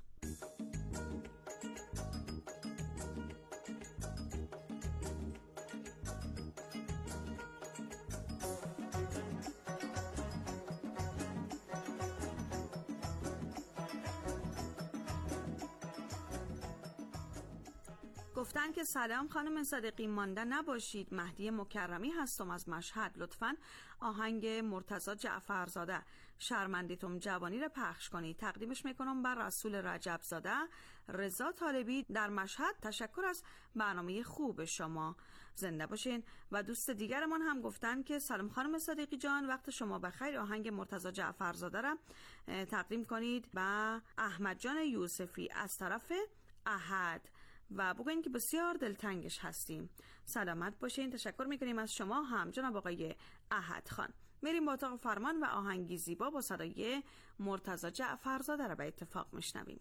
گفتن که سلام خانم صادقی، مانده نباشید، مهدی مکرمی هستم از مشهد، لطفاً آهنگ مرتضی جعفرزاده شرمندیتم جوانی را پخش کنید. تقدیمش میکنم بر رسول رجب زاده، رضا طالبی در مشهد. تشکر از برنامه خوب شما، زنده باشین. و دوست دیگرمان هم گفتن که سلام خانم صادقی جان، وقت شما بخیر، آهنگ مرتضی جعفرزاده را تقدیم کنید به احمد جان یوسفی از طرف احد و بگوین که بسیار دلتنگش هستیم. سلامت باشین. تشکر میکنیم از شما هم جناب آقای احد خان. میریم با اتاق فرمان و آهنگی زیبا با صدای مرتضی جعفرزاده را به اتفاق میشنویم.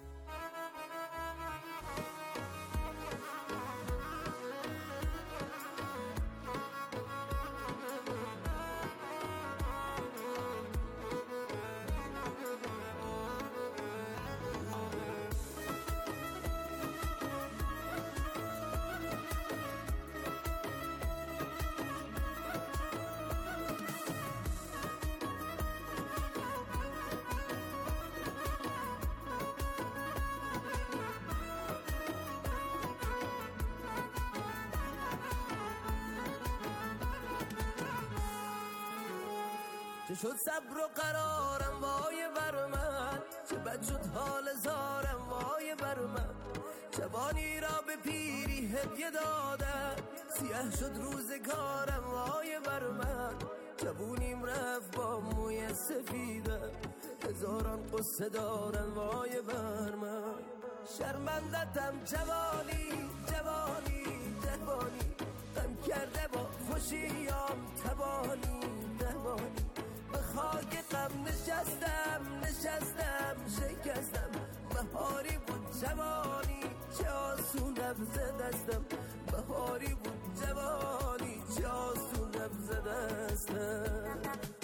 چه شد صبر و قرارم وای بر من، چه بد شد حال زارم وای بر من. جوانی را به پیری هدیه دادم، سیاه شد روزگارم وای بر من. جوونیم رفت با موی سفیدم، هزاران قصه دارم وای بر من. شرمندتم جوانی جوانی جوانی، غم کرده با خوشیام تبانی تبانی. به خاک غم نشستم نشستم شکستم، بهاری بود جوانی چه آسون نبض دستم. بهاری بود جوانی چه آسون نبض دستم.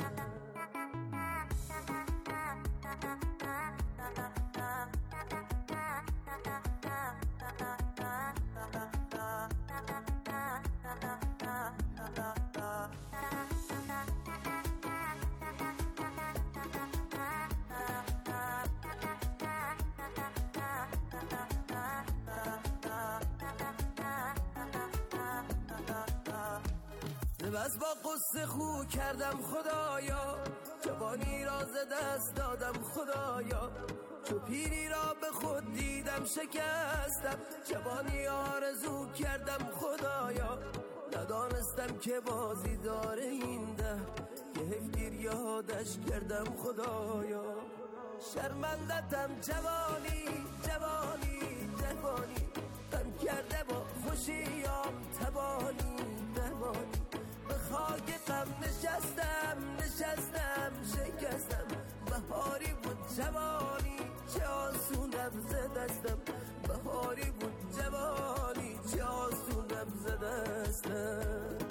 بس با قصه خو کردم خدایا، جوانی را ز دست دادم خدایا. چو پیری را به خود دیدم شکستم، جوانی آرزو کردم خدایا. ندانستم که بازی داره این ده، که هفگیر یادش کردم خدایا. شرمندتم جوانی جوانی جوانی، غم کرده با خوشیام تبانی تبانی. به خاک غم نشستم نشستم شکستم، بهاری بود جوانی چه آسون نبض دستم. بهاری بود جوانی چه آسون نبض دستم.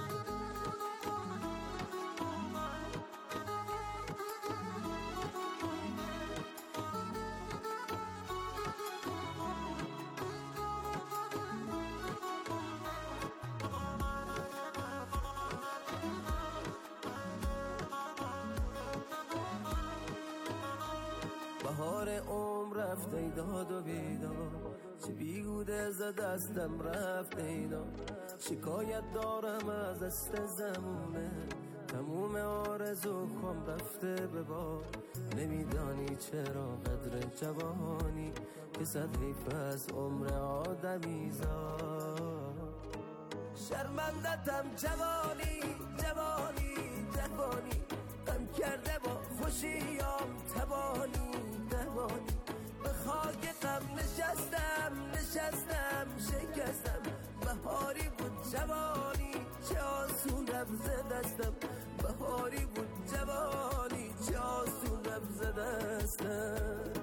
بهار عمر رفته داد و بیدار، چه بیهوده ز دستم رفته اینا. شکایت دارم از است زمونه، تموم آرزو خم رفته به بار. نمیدانی چرا قدر جوانی، که صد حیف از عمر آدمیزاد. شرمندتم جوانی جوانی جوانی، غم کرده با خوشیام تبانی تبانی. به عشقم نشستم نشستم شکستم بهاری بود جوانی چه آسون رفت دستم بهاری بود جوانی چه آسون رفت دستم.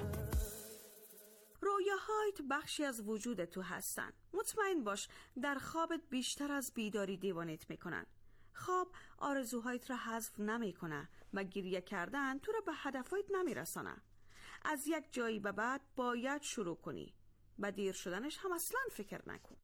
رویاهایت بخشی از وجود تو هستن. مطمئن باش در خوابت بیشتر از بیداری دیوانت میکنن. خواب آرزوهایت را حذف نمیکنه و گریه کردن تو را به هدفهایت نمیرسانه. از یک جایی به بعد باید شروع کنی. به دیر شدنش هم اصلا فکر نکن.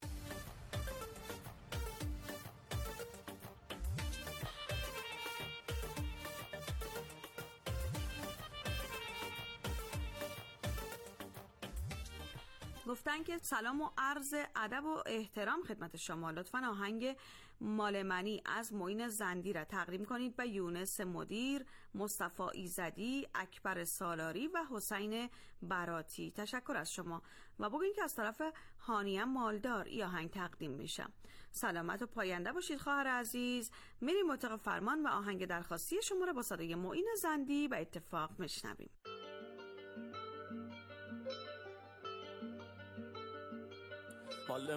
گفتن که سلام و عرض ادب و احترام خدمت شما. لطفاً آهنگ مال منی از معین زندی را تقدیم کنید به یونس مدیر، مصطفی ایزدی، اکبر سالاری و حسین براتی. تشکر از شما و بگوین که از طرف هانیه مالدار ای آهنگ تقدیم میشه. سلامت و پاینده باشید خواهر عزیز. میریم مطلق فرمان و آهنگ درخواستی شما را با صدای معین زندی به اتفاق میشنویم. مال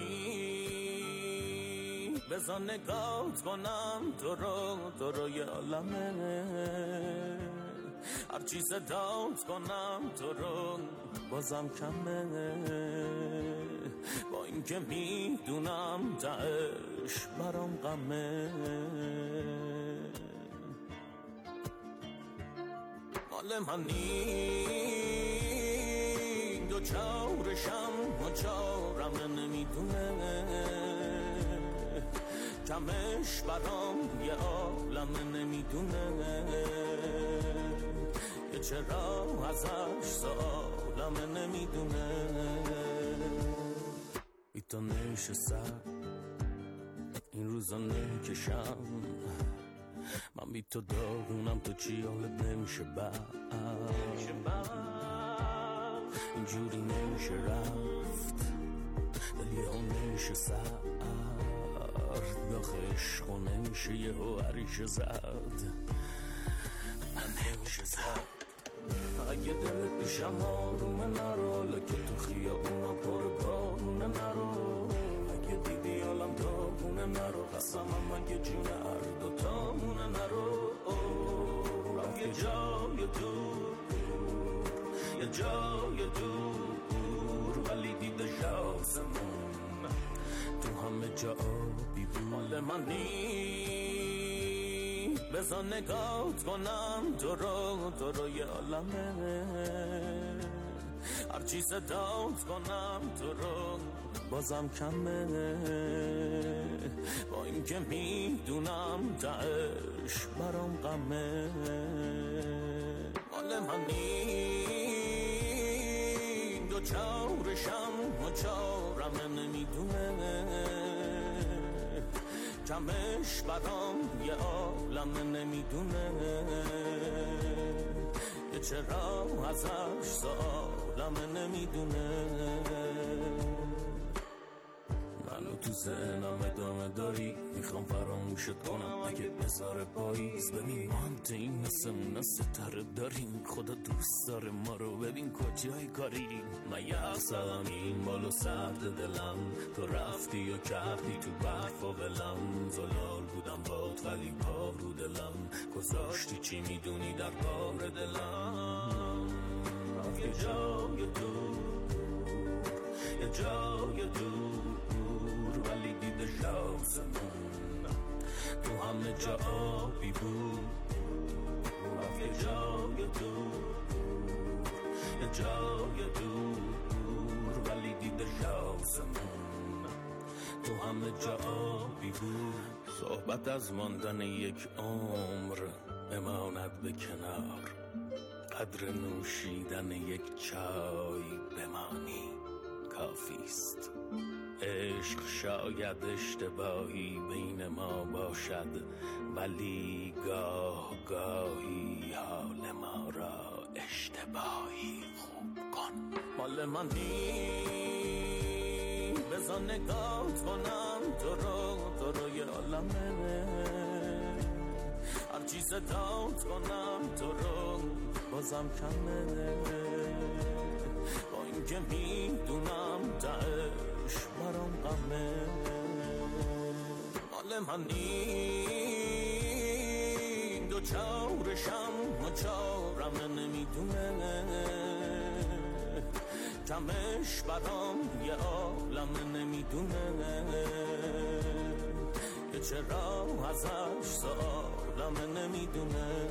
منی بذار نگات کنم تو رو تو رو یه عالمه هرچی صدات کنم تو رو بازم کمه با این که میدونم تهش برام غمه مال منی دو چارشم و چارم نمیدونه کمش برام یه عالم نمیدونه یه چرا ازش سالم نمیدونه ایتا نشستم این روزا نکشم من بی تو داغونم تو چی حالت نمیشه بعد اینجوری نمیشه رفت دلی ها نمیشه سرد داخل عشق و نمیشه یه هو عریشه زد من نمیشه زد اگه دلت پیشم آرومه نرو لکه تو خیابونا پر بارونه نرو اگه دیدی عالم داغونه نرو قسمم اگه جون هر دوتامونه نرو یه جای دور یه جای دور ولی دیده شاسمون تو همه جا آبی بود مال منی بذار نگات کنم تو رو تو رو یه عالمه هرچی صدات کنم تو رو بازم کمه با این که میدونم تهش برام غمه مال منی دو چارشم و چارم نمیدونه کمش برام یه عالم نمیدونه یه چرا ازش سالم نمیدونه منو تو ذهنم ادامه داری میخوام فراموشت کنم اگه بذاره پاییز ببین مانت این مثل ستاره داریم خدا دوست داره ما رو ببین کجای کاری من یه اصلم این بالو سرد دلم تو رفتی و کردی تو برف و بلم زلال بودم باد ولی پا رو دلم گذاشتی چی میدونی در بار دلم یه جای دور یه جای دور ولی دیده شاسمون تو همه جا آبی بود یه جای دور یه جای دور ولی دیده شاسمون تو همه جا آبی بود صحبت از ماندن یک عمر بماند به کنار قدر نوشیدن یک چای بمانی کافیست عشق شاید اشتباهی بین ما باشد ولی گاه گاهی حال ما را اشتباهی خوب کن مال منی بذار نگات کنم تو رو تو رو یه عالمه هرچی صدات کنم تو رو بازم کمه با که میدونم تهش برام غمه مال من این دو چارشم و چارم نمیدونه کمش برام یه عالم نمیدونه که چرا ازش سوالم نمیدونه.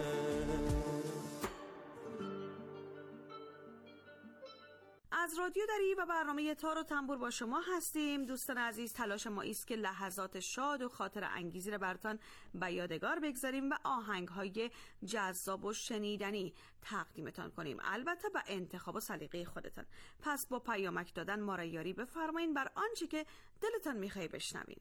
از رادیو دری و برنامه تار و تنبور با شما هستیم. دوستان عزیز، تلاش ما است که لحظات شاد و خاطر انگیزی را براتون به یادگار بگذاریم و آهنگ‌های جذاب و شنیدنی تقدیمتان کنیم، البته به انتخاب و سلیقه خودتان. پس با پیامک دادن ما را یاری بفرمایید بر آنچه که دلتان می‌خواد بشنوین.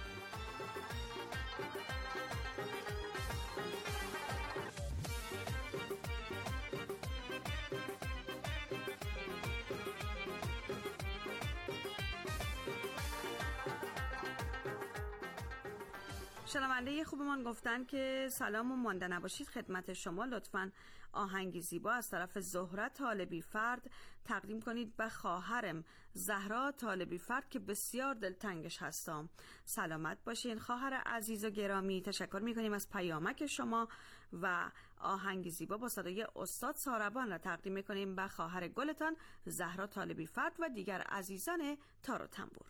شنونده خوبمان گفتن که سلام و مانده نباشید خدمت شما. لطفاً آهنگی زیبا از طرف زهره طالبی فرد تقدیم کنید به خواهرم زهرا طالبی فرد که بسیار دلتنگش هستم. سلامت باشین خواهر عزیز و گرامی. تشکر میکنیم از پیامک شما و آهنگی زیبا با صدای استاد ساربان را تقدیم میکنیم به خواهر گلتان زهرا طالبی فرد و دیگر عزیزان تار و تنبور.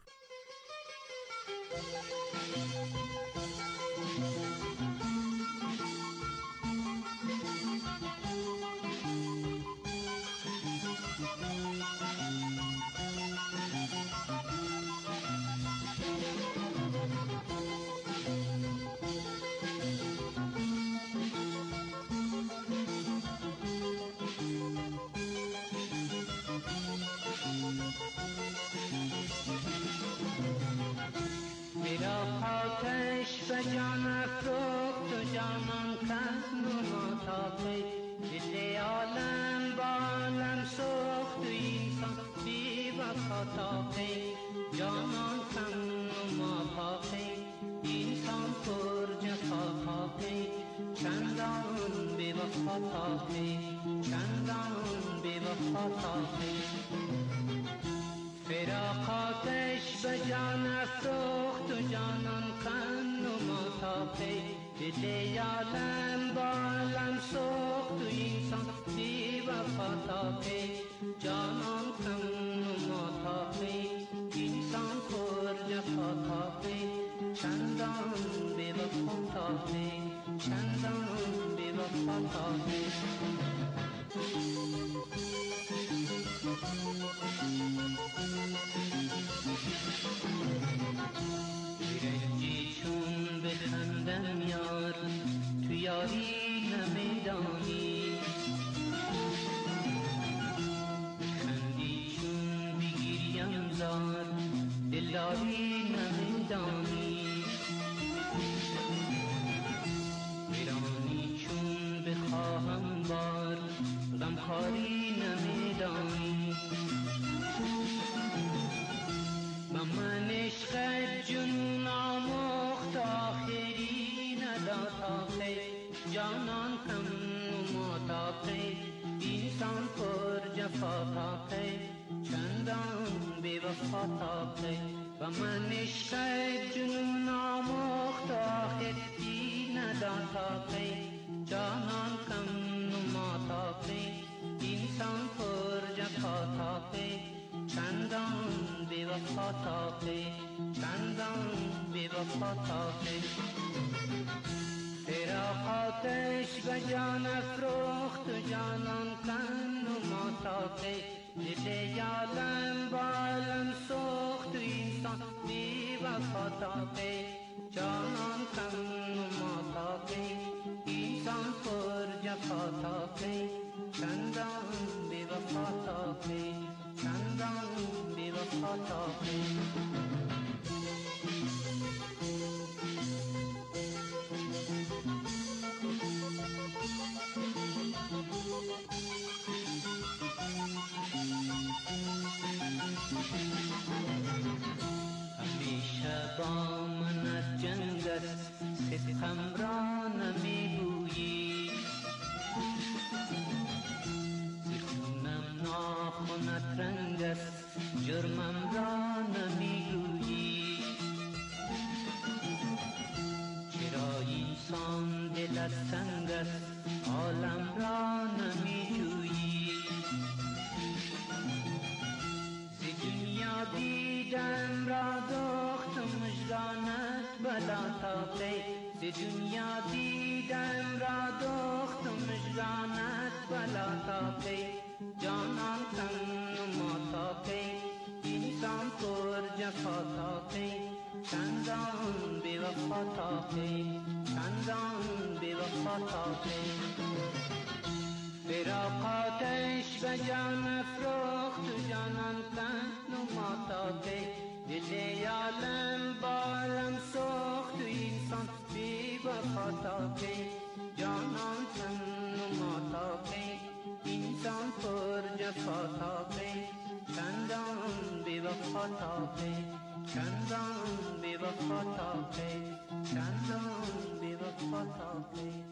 آتش به جان افروخت و جانان کن و ماتاقی دل عالم با عالم سوخت و انسان بی وفا تاقی جانان کن و ماتاقی انسان پر جفا تاقی چندان بی وفا تاقی چندان بی وفا تاقی فراق آتش به جان افروخت و جانان کن و ماتاقی دل عالم با عالم سوخت و انسان بی وفا تاقی جانان کن و ماتاقی انسان پر جفا تاقی چندان بی وفا تاقی چندان بی وفا تاقی بیرنجی چون بخندم یار تو یاری نمیدانی بخندی چون بگیریم زار دلداری نمیدانی ویرانی چون بخواهم بار غمخواری نمیدانی من عشقت جنون آموخت آخری نداد آخر جانان کم ماتاقی انسان پر جفا تاقی چندان بی وفا تاقی و من عشقت جنون آموخت آخری نداد آخر جانان کم ماتاقی انسان پر جفا تاقی چندان بی وفا تاقی چندان بی وفا تاقی فراق آتش به جان افروخت و جانان کن و ماتاقی دل عالم با عالم سوخت و انسان بی وفا تاقی جانان کن و ماتاقی انسان پر جفا تاقی چندان بی وفا تاقی چندان بی وفا تاقی همیشه با من از جنگ است صدقم را نمیگویی زخونم ناخنت رنگ دوخت مجدانت بلا تا کی ز دنیا دیدم را دوخت مجدانت بلا تا کی جانان تن ما تا کی انسان پر جفا تا کی چندان بی وفا تا کی چندان بی وفا تا کی فراق آتش به جان افروخت جانان تن ما تا کی دل عالم بارم سوخت انسان بی وفا تا کی جانان تن ما تا کی انسان پر جفا تا کی چندان بی وفا تا کی چندان بی وفا تا کی چندان بی وفا تا کی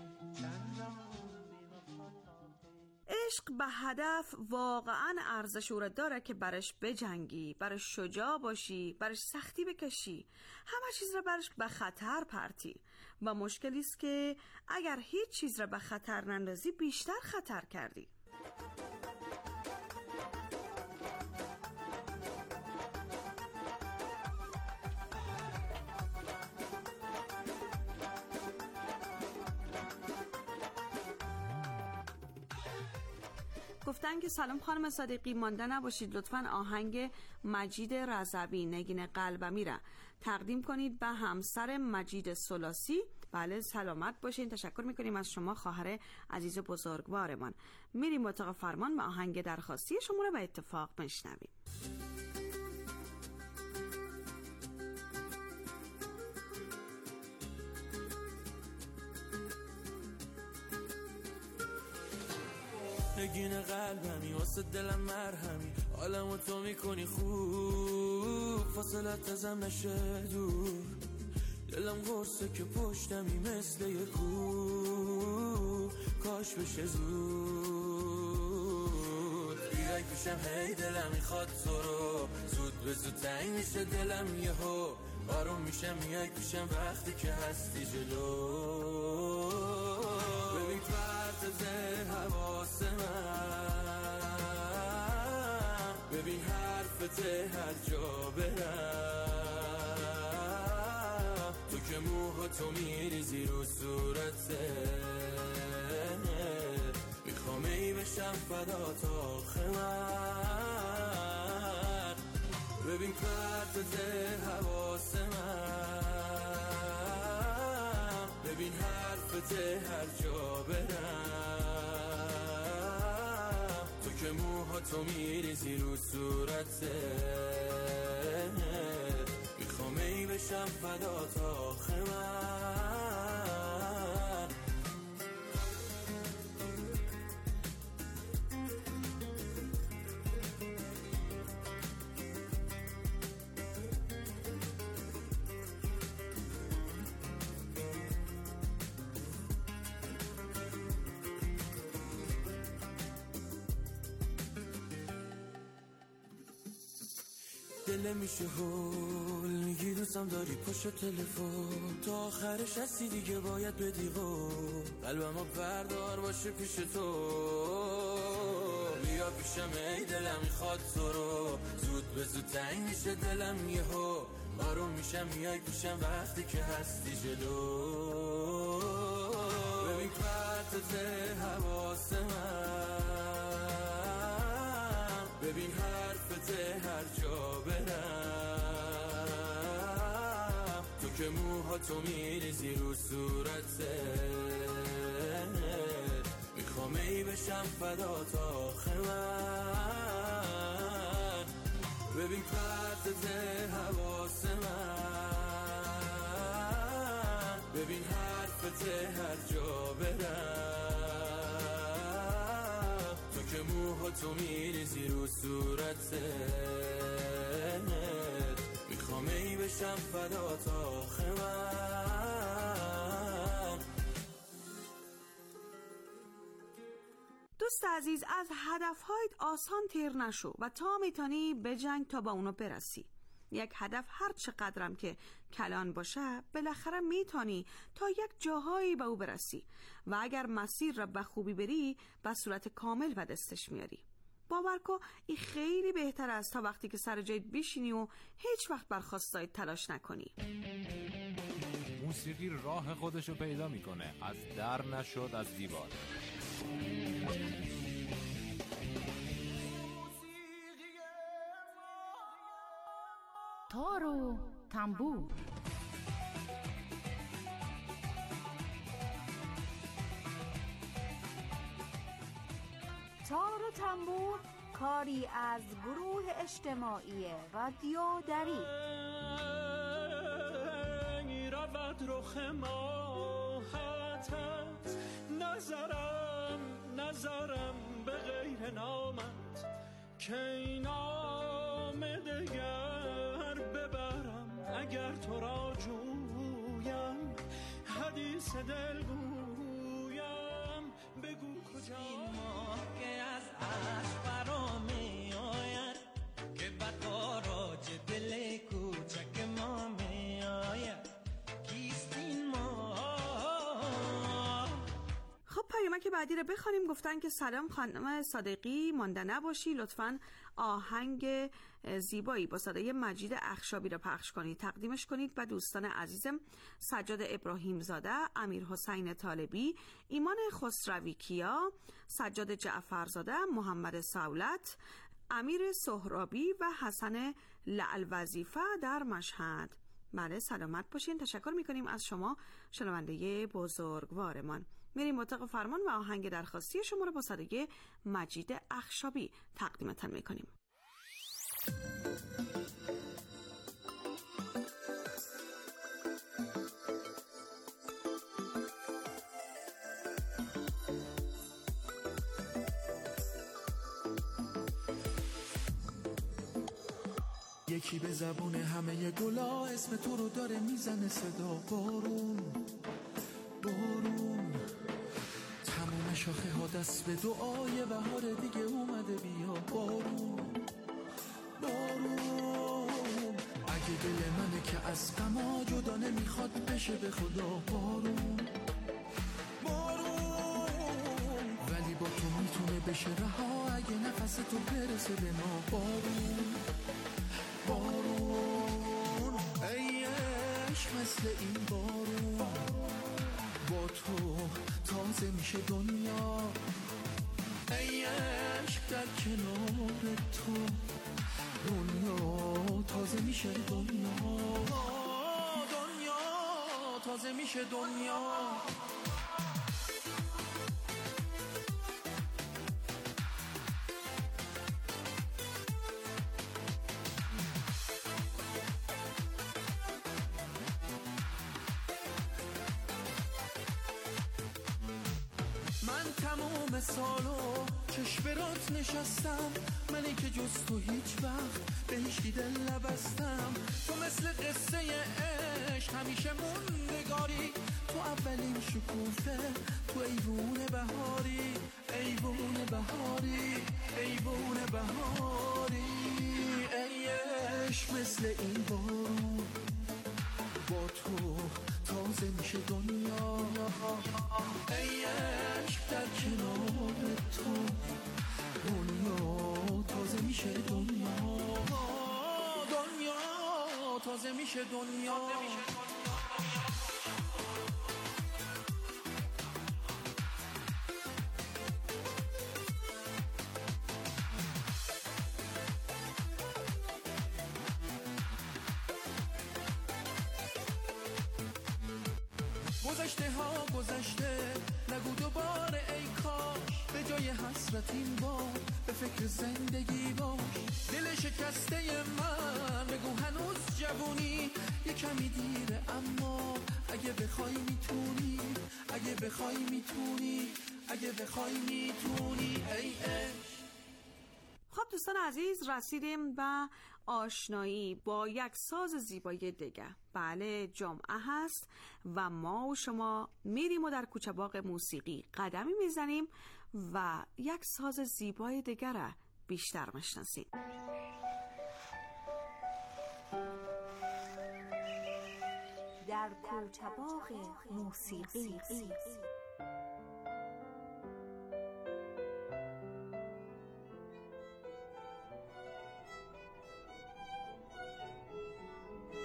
عشق به هدف واقعا ارزش او را داره که برش بجنگی، برش شجاع باشی، برش سختی بکشی، همه چیز را برش به خطر پرتی. و مشکلی است که اگر هیچ چیز را به خطر نندازی بیشتر خطر کردی. گفتن که سلام خانم صادقی، مانده نباشید، لطفاً آهنگ مجید رضوی نگین قلبمی را تقدیم کنید به همسر مجید ثلاثی. بله سلامت باشین، تشکر میکنیم از شما خواهر عزیز و بزرگوارمان. میریم اتاق فرمان و آهنگ درخواستی شما را به اتفاق بشنویم. نگین قلبمی واسه دلم مرهمی، حالمو تو میکنی خوب، فاصلت ازم نشه دور، دلم غرصه که پشتمی مثل یه کوه، کاش بشه زود بیای پیشم، هی دلم میخواد تو رو، زود به زود تنگ میشه دلم یهو، آروم میشم میای پیشم وقتی که هستی جلو، ببین پرت حواس من، ببین حرفت هر جا برم، تو که موها تو میریزی رو صورته، میخوام ای بشم فدا تا آخه من، ببین پرت حواس من، ببین حرفت هر جا برم، تو که موها تو میریزی رو صورته، میخوام ای بشم فدا تا آخه من. دل میشه هول میگی دوستم داری پشت تلفن، تا آخرش هستی دیگه باید بدی قول، قلبمو بردار باشه پیش تو، بیا پیشم ای دلم میخواد تو رو، زود به زود تنگ میشه دلم یهو، آروم میشم میای پیشم وقتی که هستی جلو، ببین پرتت حواس من، ببین حرفت هر جا برم، تو که موها تو میریزی رو صورته، میخوام ای بشم فدا تا آخه من، ببین پرتت حواس من، ببین حرفت هر جا برم، تو که موها تو میریزی رو صورته، میخوام ای بشم فدا تا آخه من. دوست عزیز، از هدفهایت آسان تیر نشو و تا میتونی بجنگ تا با اونو برسی. یک هدف هر چقدرم که کلان باشه بالاخره میتونی تا یک جاهایی به او برسی و اگر مسیر را به خوبی بری به صورت کامل به دستش میاری. باور کن این خیلی بهتر است تا وقتی که سر جایت بشینی و هیچ وقت برخواستایت تلاش نکنی. موسیقی راه خودشو پیدا میکنه، از در نشد از دیوار. تار و تنبور. تار و تنبور کاری از گروه اجتماعی رادیو دری. رود رخ ماهتت، نظرم نظرم به غیر نامت، که این نام دگر ببرم اگر تو را جویم، حدیث دل گویم بگو کجا. این ماه که از عشق برامی آید، که بطاراج دل کوچک ما می آید. خب پیامک بعدی رو بخوانیم. گفتن که سلام خانم صادقی، مانده نباشی، لطفاً آهنگ زیبایی با صدای مجید اخشابی رو پخش کنید، تقدیمش کنید و دوستان عزیزم سجاد ابراهیم زاده، امیر حسین طالبی، ایمان خسروی کیا، سجاد جعفر زاده، محمد ساولت، امیر سهرابی و حسن لعل وظیفه در مشهد. بله سلامت باشین. تشکر میکنیم از شما شنونده بزرگوارمان. میریم مطابق فرمان و آهنگ درخواستی شما رو با صدای مجید اخشابی تقدیمتان میکنیم. یکی به زبون همه گلا اسم تو رو داره میزنه صدا. بارون بارون تموم شاخه ها دست به دعای بهار دیگه اومده، بیا بارون بارون. اگه دل منه که از غما جدا نمیخواد بشه به خدا. بارون بارون ولی با تو میتونه بشه رها، اگه نفس تو برسه به ما. بارون بارون ای عشق مثل این بارون، با تو تازه میشه دنیا. ای عشق در کنار تو دنیا تازه میشه دنیا. دنیا تازه میشه دنیا. تمام سالو چشم برات نشستم، منی که جز تو هیچ وقت به هیچ دل نبستم. تو مثل قصه عشق همیشه موندگاری، تو اولین شکوفه، تو ایوون بهاری، ایوون بهاری، ایوون بهاری. ای عشق مثل این بارون، با تو تازه میشه دنیا. ای عشق در کنار تو دنیا تازه میشه دنیا. دنیا تازه میشه دنیا. گذشته ها گذشته نگو دوباره ای کاش، به جای حسرت این بار به فکر زندگی باش. دل شکسته من بگو هنوز جوونی، یه کمی دیره اما اگه بخوای میتونی، اگه بخوای میتونی، اگه بخوای میتونی. ای عشق. خب دوستان عزیز رسیدیم به آشنایی با یک ساز زیبای دیگه. بله جمعه هست و ما و شما میریم و در کوچه باغ موسیقی قدمی میزنیم و یک ساز زیبای دیگه را بیشتر میشناسیم. در کوچه باغ موسیقی